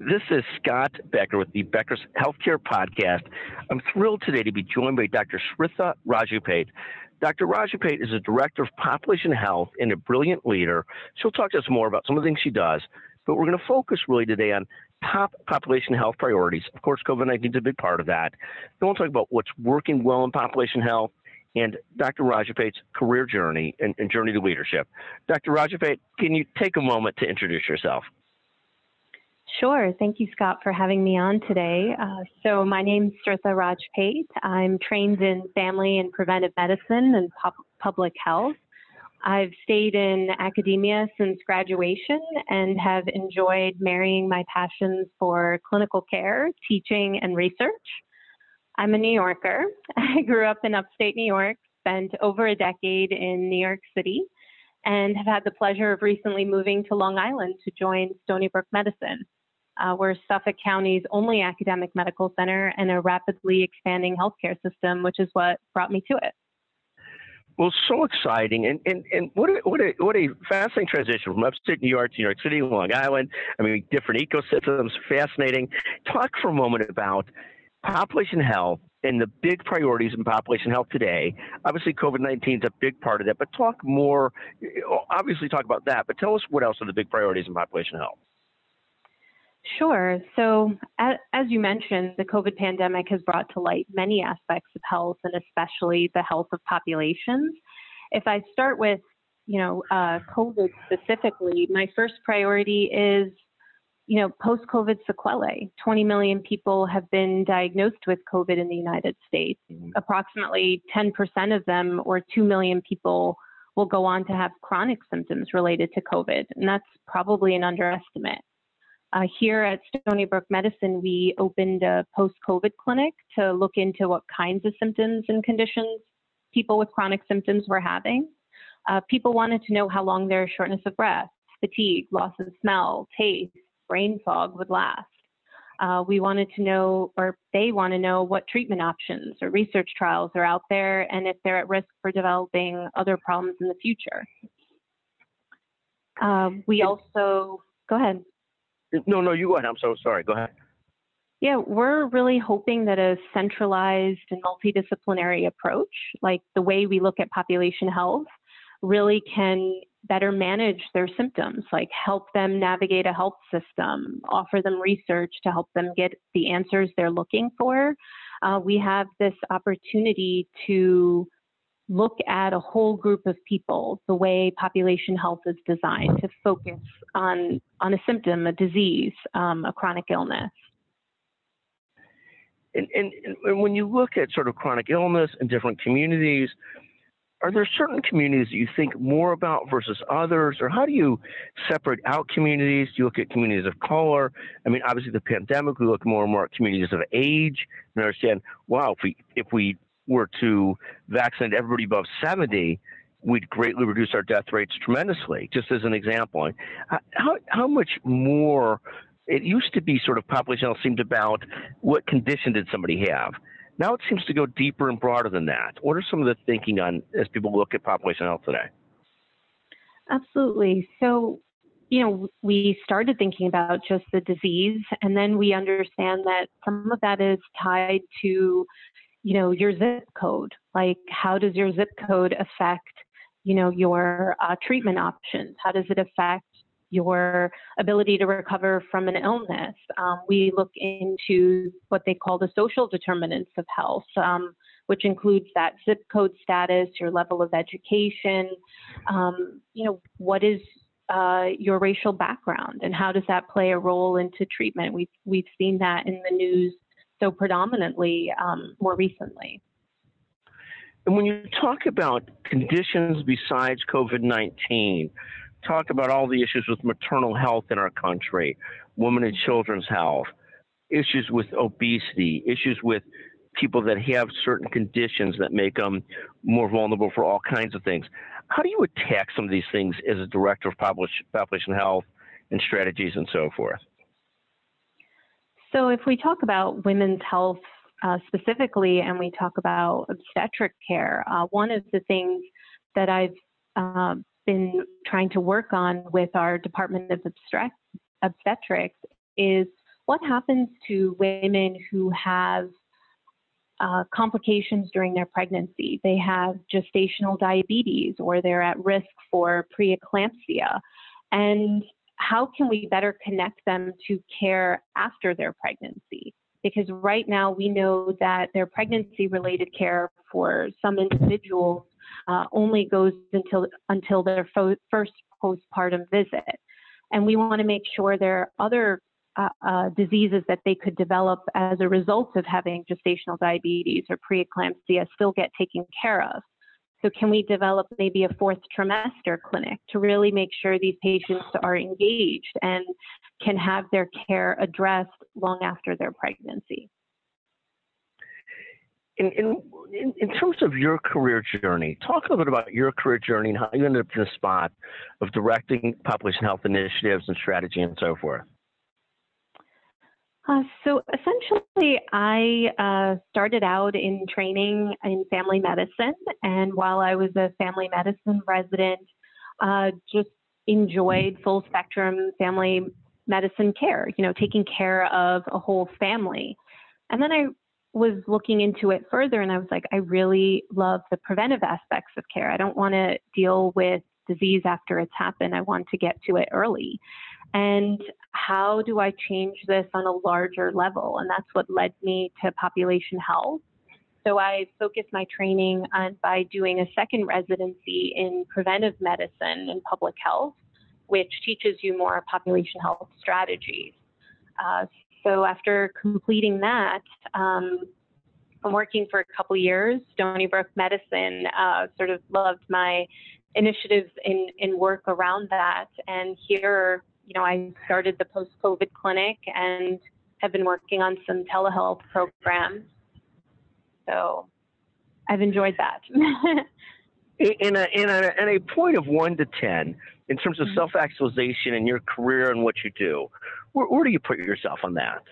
This is Scott Becker with the Becker's Healthcare Podcast. I'm thrilled today to be joined by Dr. Smriti Rajupait. Dr. Rajupait is a director of population health and a brilliant leader. She'll talk to us more about some of the things she does, but we're going to focus really today on top population health priorities. Of course, COVID-19 is a big part of that. Then we'll talk about what's working well in population health and Dr. Rajupait's career journey and journey to leadership. Dr. Rajupait, can you take a moment to introduce yourself? Sure. Thank you, Scott, for having me on today. So my name's Smriti Rajupait. I'm trained in family and preventive medicine and public health. I've stayed in academia since graduation and have enjoyed marrying my passions for clinical care, teaching, and research. I'm a New Yorker. I grew up in upstate New York, spent over a decade in New York City, and have had the pleasure of recently moving to Long Island to join Stony Brook Medicine. We're Suffolk County's only academic medical center and a rapidly expanding healthcare system, which is what brought me to it. Well, so exciting, and what a fascinating transition from upstate New York to New York City, Long Island. I mean, different ecosystems, fascinating. Talk for a moment about population health and the big priorities in population health today. Obviously, COVID-19 is a big part of that, but talk about that, but tell us what else are the big priorities in population health. Sure. So as you mentioned, the COVID pandemic has brought to light many aspects of health and especially the health of populations. If I start with, COVID specifically, my first priority is, post-COVID sequelae. 20 million people have been diagnosed with COVID in the United States. Approximately 10% of them, or 2 million people, will go on to have chronic symptoms related to COVID, and that's probably an underestimate. Here at Stony Brook Medicine, we opened a post-COVID clinic to look into what kinds of symptoms and conditions people with chronic symptoms were having. People wanted to know how long their shortness of breath, fatigue, loss of smell, taste, brain fog would last. We wanted to know, or they want to know, what treatment options or research trials are out there and if they're at risk for developing other problems in the future. Go ahead. No, you go ahead. I'm so sorry. Go ahead. Yeah, we're really hoping that a centralized and multidisciplinary approach, like the way we look at population health, really can better manage their symptoms, like help them navigate a health system, offer them research to help them get the answers they're looking for. We have this opportunity to look at a whole group of people, the way population health is designed to focus on a symptom, a disease, a chronic illness. And when you look at sort of chronic illness in different communities, are there certain communities that you think more about versus others, or how do you separate out communities? Do you look at communities of color? I mean, obviously the pandemic, we look more and more at communities of age and understand, wow, if we were to vaccinate everybody above 70, we'd greatly reduce our death rates tremendously, just as an example. How much more, it used to be sort of population health seemed about what condition did somebody have. Now it seems to go deeper and broader than that. What are some of the thinking on as people look at population health today? Absolutely. So, we started thinking about just the disease, and then we understand that some of that is tied to your zip code. Like, how does your zip code affect, your treatment options? How does it affect your ability to recover from an illness? We look into what they call the social determinants of health, which includes that zip code status, your level of education, what is your racial background, and how does that play a role into treatment? We've seen that in the news so predominantly more recently. And when you talk about conditions besides COVID-19, talk about all the issues with maternal health in our country, women and children's health, issues with obesity, issues with people that have certain conditions that make them more vulnerable for all kinds of things. How do you attack some of these things as a director of population health and strategies and so forth? So if we talk about women's health specifically, and we talk about obstetric care, one of the things that I've been trying to work on with our Department of Obstetrics is what happens to women who have complications during their pregnancy? They have gestational diabetes or they're at risk for preeclampsia. And how can we better connect them to care after their pregnancy? Because right now we know that their pregnancy-related care for some individuals only goes until their first postpartum visit. And we want to make sure there are other diseases that they could develop as a result of having gestational diabetes or preeclampsia still get taken care of. So can we develop maybe a fourth trimester clinic to really make sure these patients are engaged and can have their care addressed long after their pregnancy? In terms of your career journey, talk a little bit about your career journey and how you ended up in the spot of directing population health initiatives and strategy and so forth. So essentially, I started out in training in family medicine, and while I was a family medicine resident, just enjoyed full spectrum family medicine care, taking care of a whole family. And then I was looking into it further, and I was like, I really love the preventive aspects of care. I don't want to deal with disease after it's happened. I want to get to it early. And how do I change this on a larger level? And that's what led me to population health. So I focused my training on by doing a second residency in preventive medicine and public health, which teaches you more population health strategies. So after completing that, I'm working for a couple years. Stony Brook Medicine sort of loved my initiatives in work around that. And here, I started the post-COVID clinic and have been working on some telehealth programs. So I've enjoyed that. In a point of 1 to 10, in terms of self-actualization in your career and what you do, where do you put yourself on that?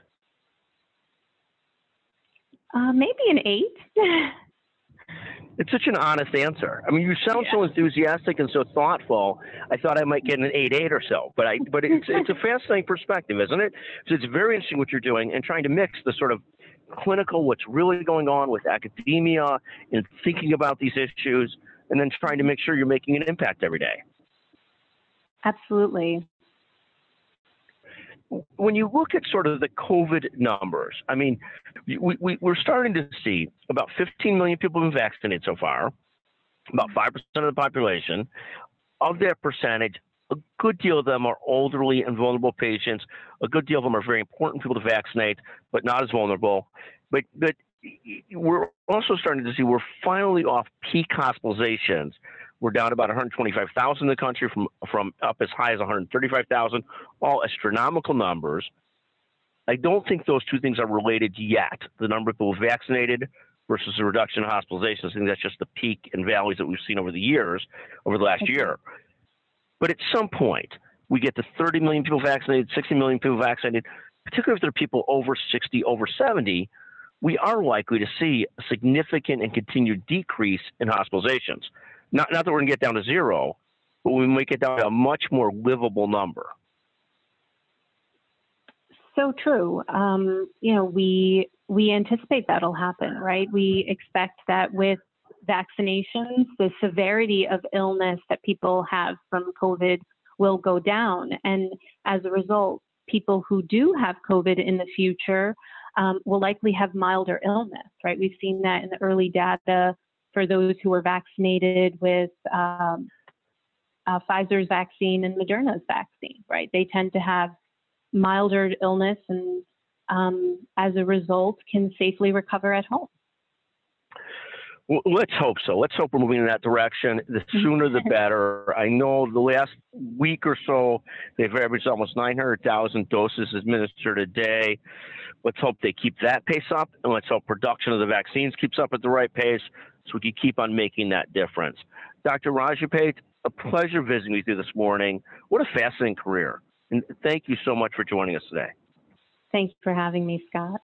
Maybe an 8. It's such an honest answer. I mean, you sound so enthusiastic and so thoughtful. I thought I might get an 8.8 or so, but it's a fascinating perspective, isn't it? So it's very interesting what you're doing and trying to mix the sort of clinical, what's really going on with academia and thinking about these issues, and then trying to make sure you're making an impact every day. Absolutely. When you look at sort of the COVID numbers, I mean, we're starting to see about 15 million people have been vaccinated so far, about 5% of the population. Of that percentage, a good deal of them are elderly and vulnerable patients. A good deal of them are very important people to vaccinate, but not as vulnerable. But we're also starting to see we're finally off peak hospitalizations. We're down about 125,000 in the country from up as high as 135,000, all astronomical numbers. I don't think those two things are related yet. The number of people vaccinated versus the reduction in hospitalizations. I think that's just the peak and valleys that we've seen over the years, over the last year. But at some point, we get to 30 million people vaccinated, 60 million people vaccinated, particularly if there are people over 60, over 70, we are likely to see a significant and continued decrease in hospitalizations. Not that we're going to get down to zero, but we might get down to a much more livable number. So true. We anticipate that'll happen, right? We expect that with vaccinations, the severity of illness that people have from COVID will go down. And as a result, people who do have COVID in the future will likely have milder illness, right? We've seen that in the early data for those who were vaccinated with Pfizer's vaccine and Moderna's vaccine, right? They tend to have milder illness and as a result can safely recover at home. Well, let's hope so. Let's hope we're moving in that direction. The sooner the better. I know the last week or so, they've averaged almost 900,000 doses administered a day. Let's hope they keep that pace up, and let's hope production of the vaccines keeps up at the right pace so we can keep on making that difference. Dr. Rajapait, a pleasure visiting with you this morning. What a fascinating career. And thank you so much for joining us today. Thank you for having me, Scott.